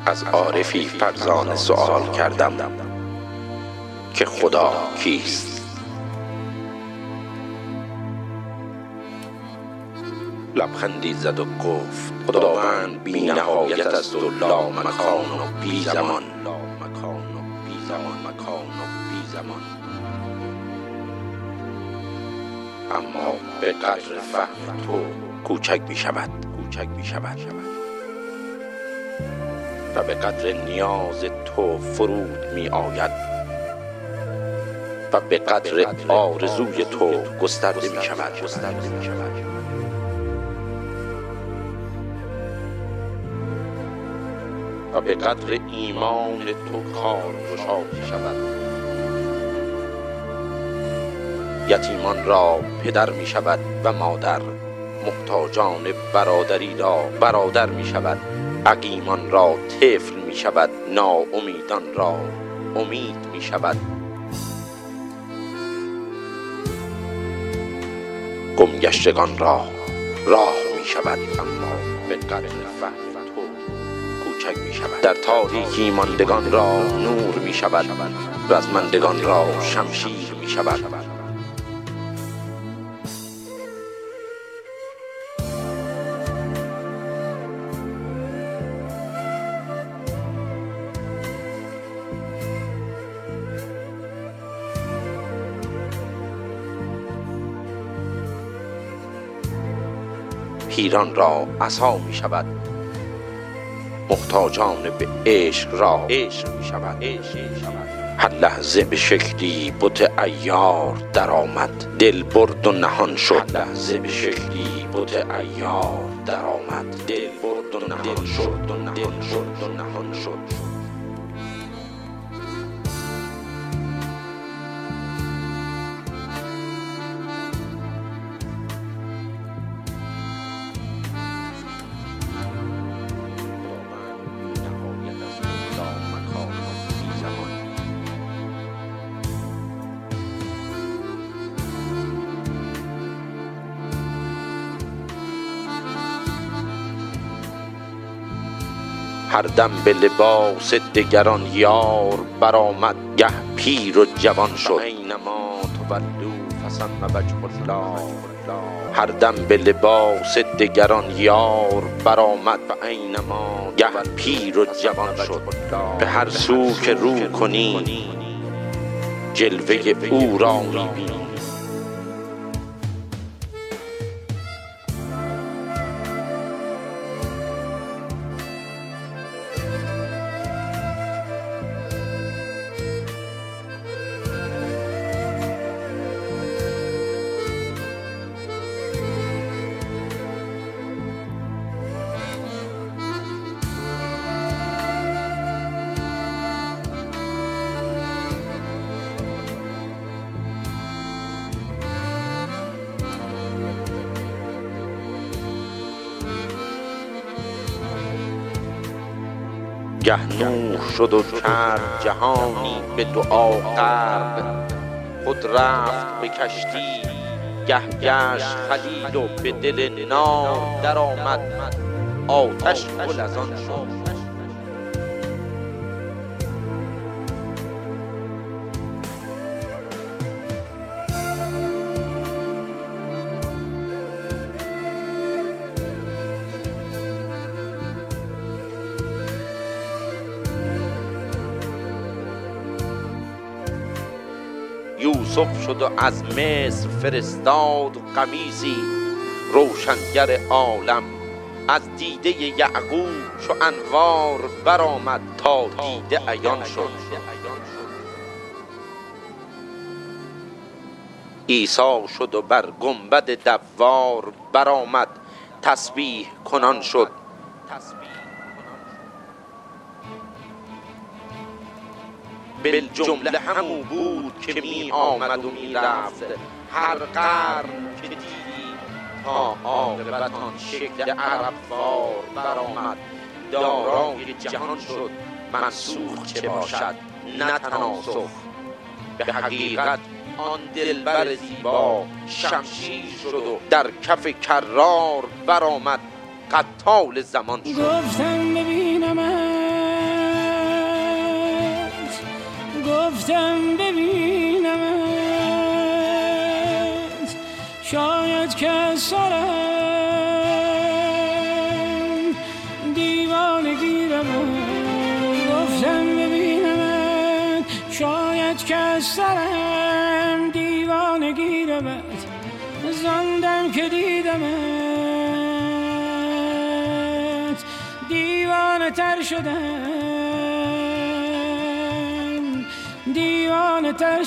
از عارفی فرزانه سؤال کردم که خدا کیست؟ لبخندی زد و گفت خداوند بی نهایت است و لا مکان و بی زمان. اما به قدر فهم تو کوچک می شود و به قدر نیاز تو فرود می آید و به قدر آرزوی تو گسترده می شود و به قدر ایمان تو کارگشا می شود. یتیمان را پدر می شود و مادر، محتاجان برادری را برادر می شود. عقیمان را طفل می شود، ناامیدان را امید می شود. گمگشتگان را راه می شود، اما به قدر فهم تو کوچک می شود. در تاریکی ماندگان را نور می شود، رزمندگان را شمشیر می شود. پیران را عصا می شود، محتاجان به عشق را عشق می شود. هر لحظه به شکلی بت عیار در آمد، دل برد و نهان شد. هر لحظه به شکلی بت عیار در آمد، دل برد و نهان شد. هر دم به لباس دگران یار برآمد، گه پیر و جوان شد. اینما تولوا فثم وجه الله. هر دم به لباس دگران یار برآمد و اینما گه پیر و جوان شد. به هر سو که رو کنی جلوه او را می‌بینی. گه نور شد و کرد جهانی به دعا غرق، خود رفت به کشتی گه گشت خلیل و به دل نار در آمد. آتش گل از آن شد. یوسف شد و از مصر فرستاد قمیصی، روشنگر عالم از دیده یعقوب چو انوار برآمد تا دیده عیان شد. عیسی شد و بر گنبد دوار برآمد، تسبیح کنان شد. بالجمله همو بود که می آمد و می رفت، هر قرن که دیدی تا عاقبت آن شکل عرب وار برآمد. دارای جهان شد منسوخ چه باشد نه تناسخ، به حقیقت آن دلبر زیبا شمشیر شد و در کف کرار برآمد. قتال زمان شد. گفتم ببینم گفتم ببینمت شاید که سرم دیوانگی رو گفتم ببینمت شاید که سرم دیوانگی رو زندم که دیدمت دیوانه تر شدم دیوانه تر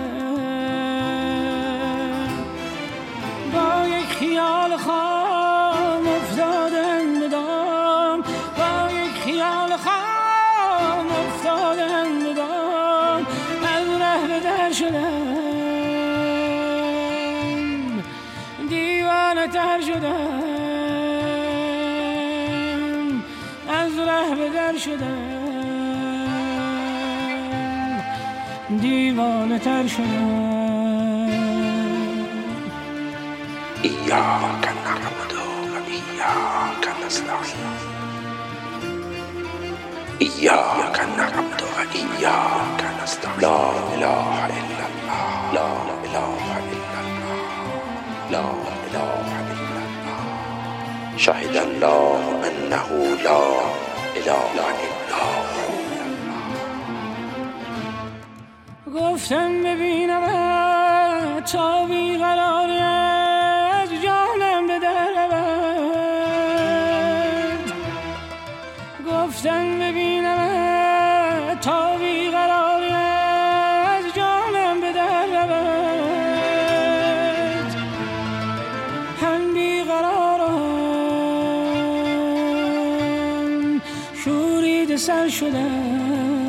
شدم با یک خیال خام افتادم به دام با یک خیال خام افتادم به دام از ره به در شدم دیوانه تر شدم از ره به در شدم دیوانه تر شدم ایاک نعبد و ایاک نستعین ایاک نعبد و ایاک نستعین لا اله الا الله لا اله الا الله لا اله الا الله شهد الله انه لا اله الا هو گفتم ببینم تا بیقراری از جانم به در رود گفتم ببینم تا بیقراری از جانم به در رود هم بیقرارم شورید سر شدم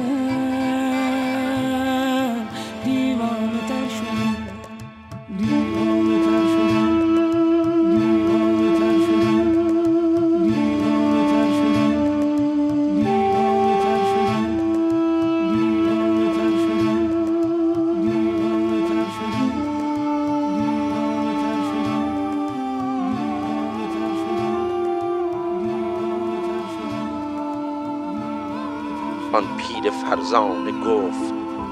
آن پیر فرزانه گفت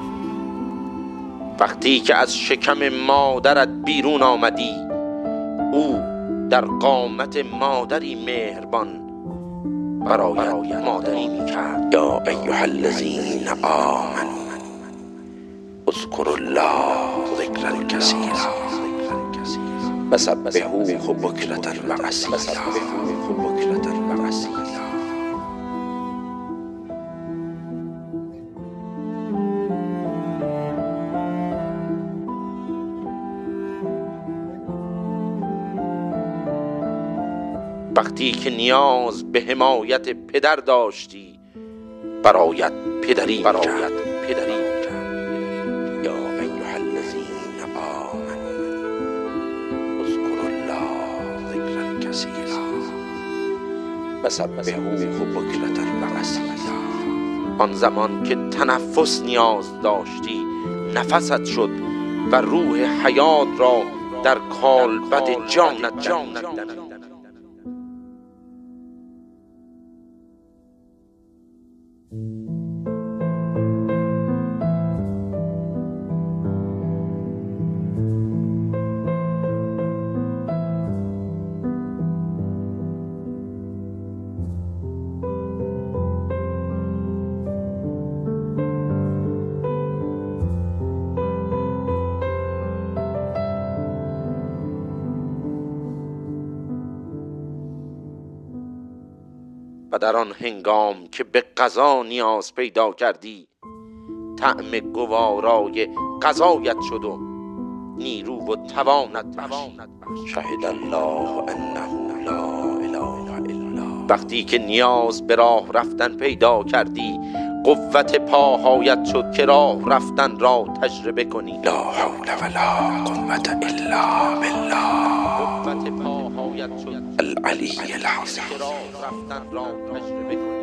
وقتی که از شکم مادرت بیرون آمدی او در قامت مادری مهربان برایت مادری میکرد یا ایها الذین آمنوا اذکروا الله ذکرا کثیرا وسبحوه بکرة و اصیلا وقتی که نیاز به حمایت پدر داشتی برایت پدری کرد یا ایها الذین آمنوا اذکروا الله ذکرا کثیرا وسبحوه بکرة و اصیلا آن زمان که تنفس نیاز داشتی نفست شد و روح حیات را در کالبد جانت دمید. و در آن هنگام که به غذا نیاز پیدا کردی طعم گوارای غذایت شد و نیرو و توانت بخشید. شهد الله انه لا اله الا. وقتی که نیاز به راه رفتن پیدا کردی قوت پاهایت شد که راه رفتن را تجربه کنی. لا حول ولا قوة الا بالله. قوت پاهایت شد العلی العظیم که راه رفتن را تجربه کنی.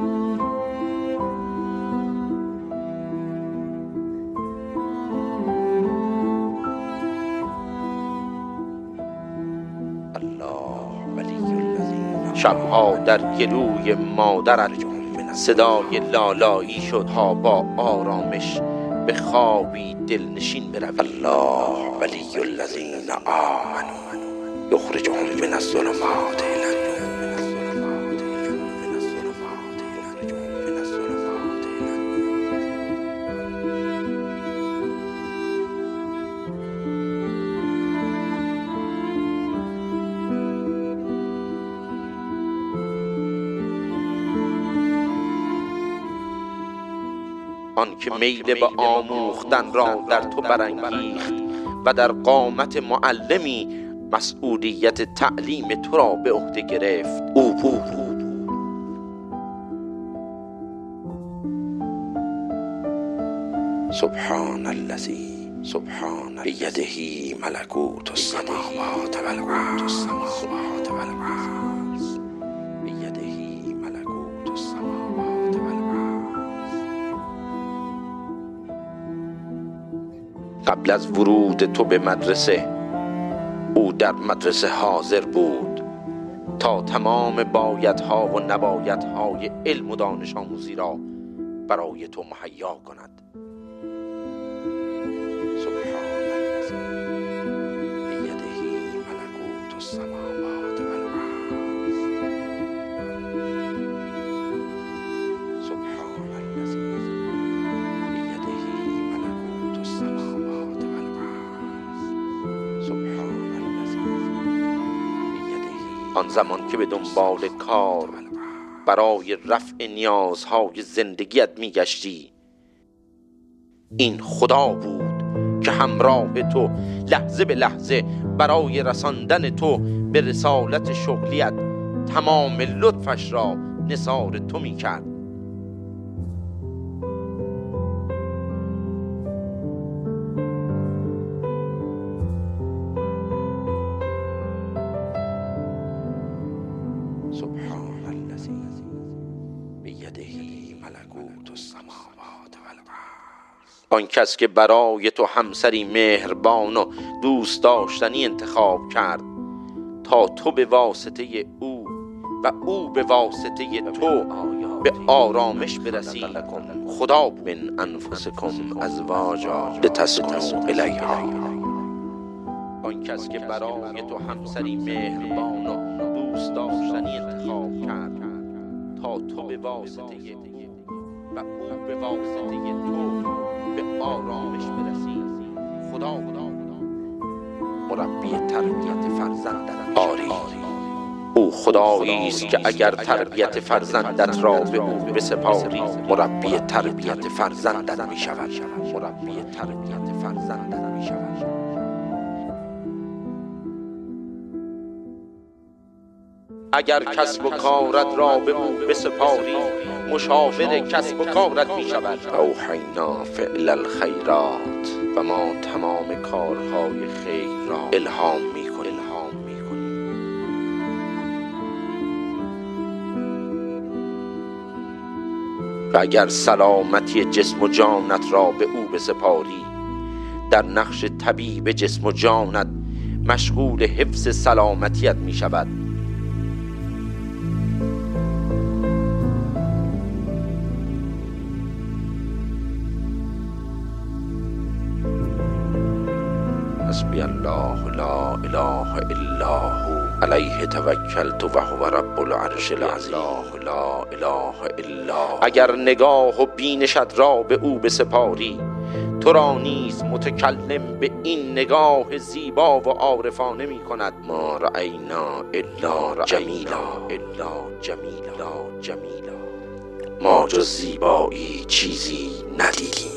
شبها در گلوی مادرت صدای لالایی شد ها با آرامش به خوابی دلنشین بروی. الله ولی الذین آمنوا یخرجهم من الظلمات الی النور. آن که میل به آموختن را در تو برانگیخت و در قامت معلمی مسئولیت تعلیم تو را به عهده گرفت، او بود. سبحان الذی بیده ملکوت السماوات والارض بیده ملکوت السماوات والارض. قبل از ورود تو به مدرسه او در مدرسه حاضر بود تا تمام بایدها و نبایدهای علم و دانش آموزی را برای تو مهیا کند. سبحان الذی بیده ملکوت السماوات والارض سبحان الذی بیده ملکوت السماوات والارض سبحان الذی بیده. آن زمان که به دنبال کار برای رفع نیازهای زندگیت میگشتی، این خدا بود که همراه تو لحظه به لحظه برای رساندن تو به رسالت شغلیت تمام لطفش را نثار تو میکرد. سبحان الذی بیده ملکوت السماوات والارض. آن کس که برای تو همسری مهربان و دوست داشتنی انتخاب کرد تا تو به واسطه او و او به واسطه تو به آرامش برسی. خدا من انفسکم ازواجا لتسکنوا الیها. آن کس که برای تو همسری مهربان و دوست داشتنی انتخاب کرد تا تو به واسطه و او به واسطه تو به آرامش برسی. خدا مربی تربیت فرزندت. آری او خدایی است که اگر تربیت فرزندت را به او بسپاری مربی تربیت فرزندت می شود. مربی تربیت فرزندت می شود. اگر کسب و کارت را به او بسپاری مشاور کسب و کارت می شود. اوحینا فعل الخیرات و ما تمام کارهای خیر را الهام می کنیم. و اگر سلامتی جسم و جانت را به او بسپاری در نقش طبیب جسم و جانت مشغول حفظ سلامتیت می شود. حسبی الله لا اله الا هو علیه توکلت و هو رب العرش العظیم. لا اله الا هو. اگر نگاه و بینشت را به او بسپاری تو را نیز متکلم به این نگاه زیبا و عارفانه می کند. ما رأینا الا جمیلا. ما جز زیبایی چیزی ندیدیم.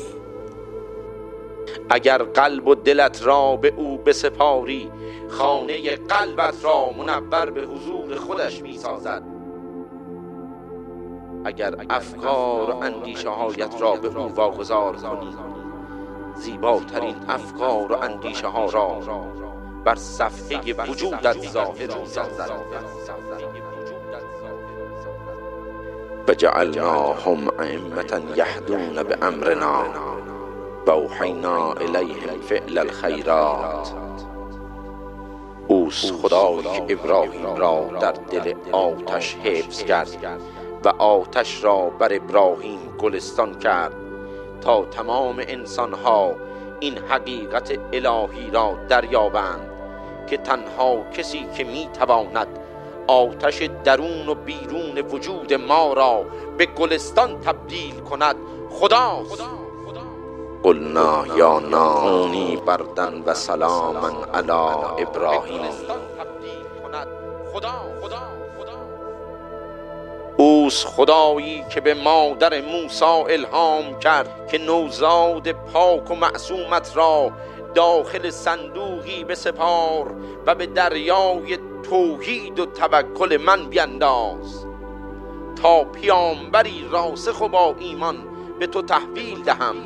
اگر قلب و دلت را به او بسپاری خانه قلبت را منور به حضور خودش می سازد. اگر افکار و اندیشه هایت را به او واگذار کنی زیباترین افکار و اندیشه ها را بر صفحه وجودت ظاهر می سازد. وجعلناهم ائمة یهدون بامرنا و اوحینا الیهم فعل الخیرات. اوست خدایی که ابراهیم را در دل آتش حفظ کرد و آتش را بر ابراهیم گلستان کرد تا تمام انسانها این حقیقت الهی را دریابند که تنها کسی که میتواند آتش درون و بیرون وجود ما را به گلستان تبدیل کند خداست. قلنا یا نار بردن و سلاما علی ابراهیم. اوست خدایی که به مادر موسی الهام کرد که نوزاد پاک و معصومت را داخل صندوقی بسپار و به دریای توحید و توکل من بینداز تا پیامبری راسخ و با ایمان به تو تحویل دهم.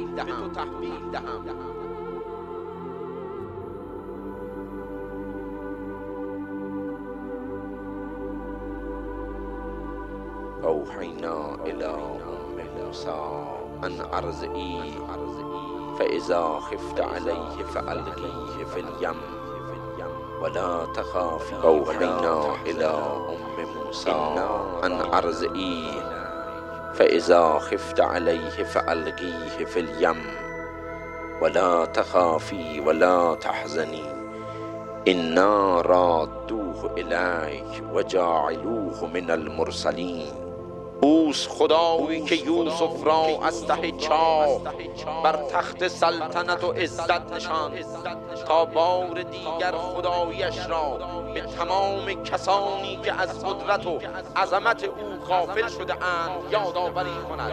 اوحینا الی ام موسی ان ارضعیه فاذا خفت علیه فالقیه فی الیم ولا تخافی. اوحینا الی ام موسی ان ارضعیه فاذا خفت علیه فالقیه فی الیم ولا تخافی ولا تحزنی انا رادوه الیک و جاعلوه من المرسلین. اوست خدایی که یوسف را از ته چاه بر تخت سلطنت و عزت نشاند تا بار دیگر خدایش را به تمام کسانی که از قدرت و عظمت او غافل شده اند یادآوری کند.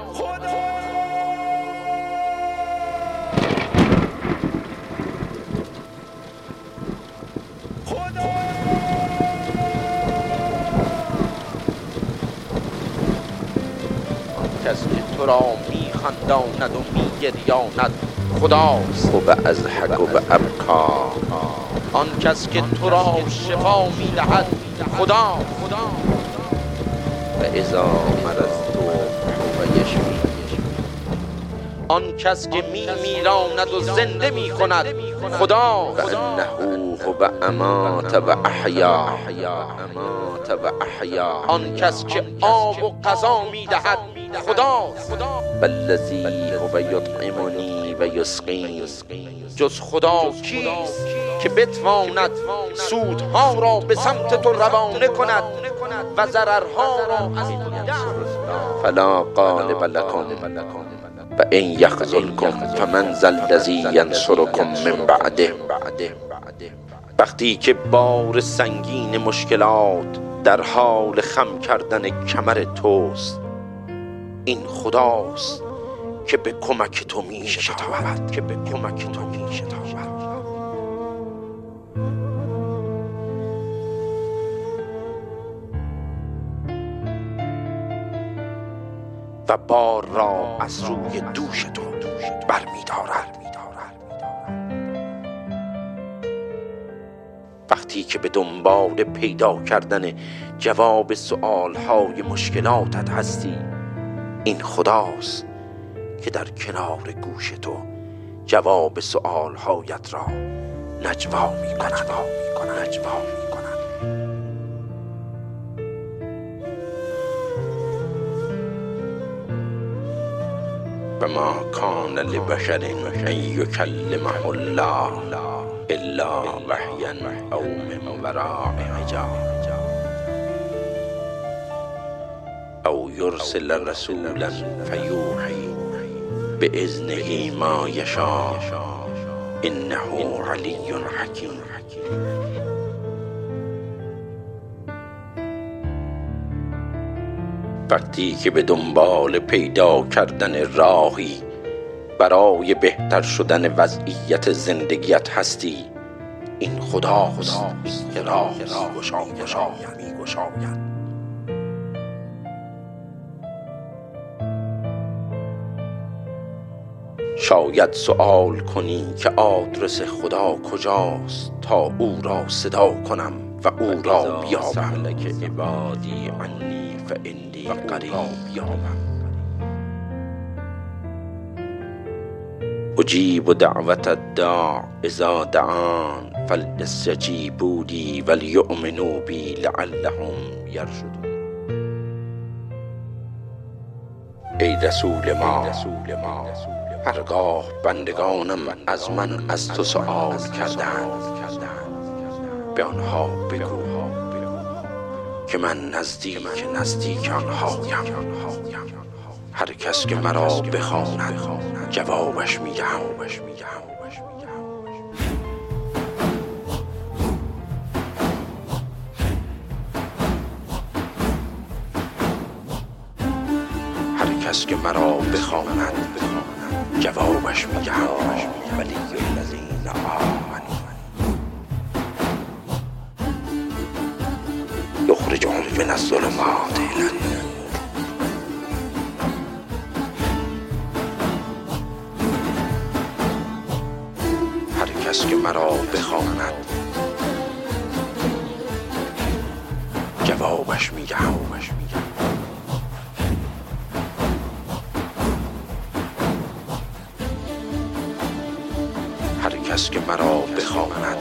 کسی که تو را میخنداند و میگریاند خداست. و به ازحک و به ابکا. آن کس که تو را شفا میدهد خداست. و اذا مرضت و یشفی. آن کس که میمیراند و زنده میکند خداست. و انه هو امات و احیا. آن کس که آب و غذا میدهد خداست. والذی هو یطعمنی و یسقین. جز خدا کیست که بتواند سودها را به سمت تو روانه کند و ضررها را از تو دفع. فلا غالب لکم و ان یخذلکم فمن ذا الذی ینصرکم من بعده. وقتی که بار سنگین مشکلات در حال خم کردن کمر توست، این خداست که به کمک تو می شتابد. و بار را از روی دوش تو برمی‌دارد. وقتی که به دنبال پیدا کردن جواب سؤال‌های مشکلاتت هستی، این خداست که در کنار گوش تو جواب سؤال‌هایت را نجوا می‌کند. و ما کان لبشر ان یکلمه الله الا وحیا او من وراء حجاب او یرسل رسولا فیوحی باذنه ما یشاء انه علی حکیم. وقتی که به دنبال پیدا کردن راهی برای بهتر شدن وضعیت زندگیت هستی، این خداست که راه می‌گشاید. شاید سؤال کنی که آدرس خدا کجاست تا او را صدا کنم و او را بیابم. لک عبادی عنی فانی قریب. اجیب دعوت الداع اذا دعان فلیستجیبوا لی ولیؤمنوا بی لعلهم یرشدون. ای رسول ما هرگاه بندگانم از من از تو سؤال کردند، به آنها بگو که من نزدیک آنهایم. هر کس که مرا بخواند جوابش میدهم. هر کس که مرا بخواند جوابش میدهم. ولی الذین آمنوا یخرجهم من الظلمات الی النور. هر کس که مرا بخواند جوابش میدهم. هر کس که مرا بخواند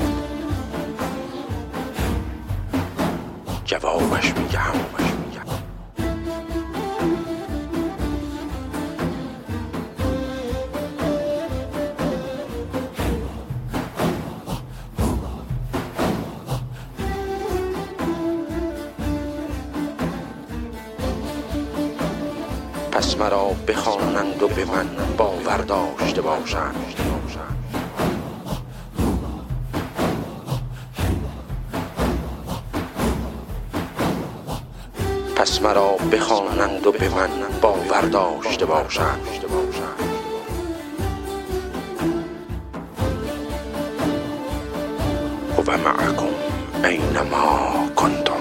جوابش میدهم. پس مرا بخوانند و به من باور داشته باشند. پس مرا بخوانند و به من باور داشته باشند. هو معکم اینما کنتم.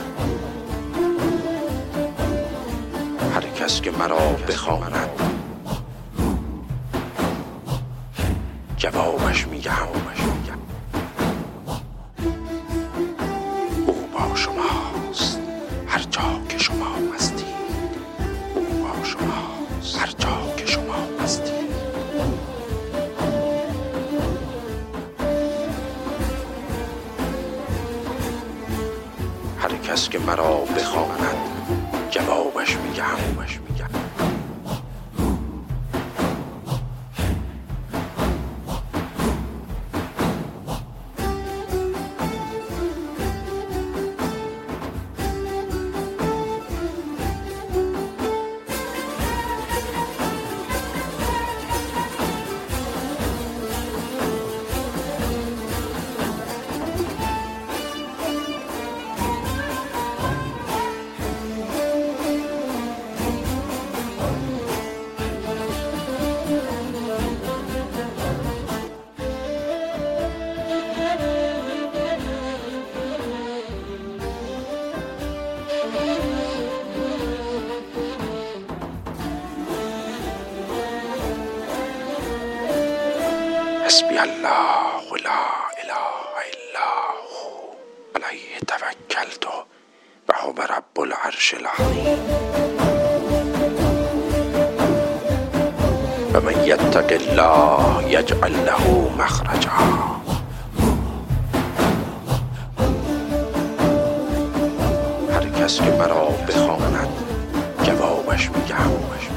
هر کس که مرا بخواند جوابش میدهم. او با شماست هر جا که شما هستید. او با شماست هر جا که شما هستید. هر کس که مرا بخواند جوابش میدهم. حسبی الله و لا اله الا هو علیه توکلت و هو رب العرش العظیم. و من یتق الله یجعل له مخرجا. هر کس که مرا بخواند جوابش میدهم.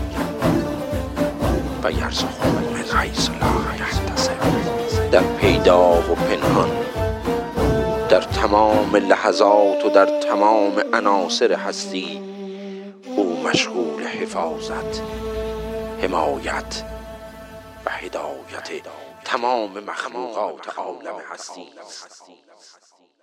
و یرزقه من حیث لا یحتسب. در پیدا و پنهان، در تمام لحظات و در تمام عناصر هستی او مشغول حفاظت، حمایت و هدایت تمام مخلوقات عالم هستی.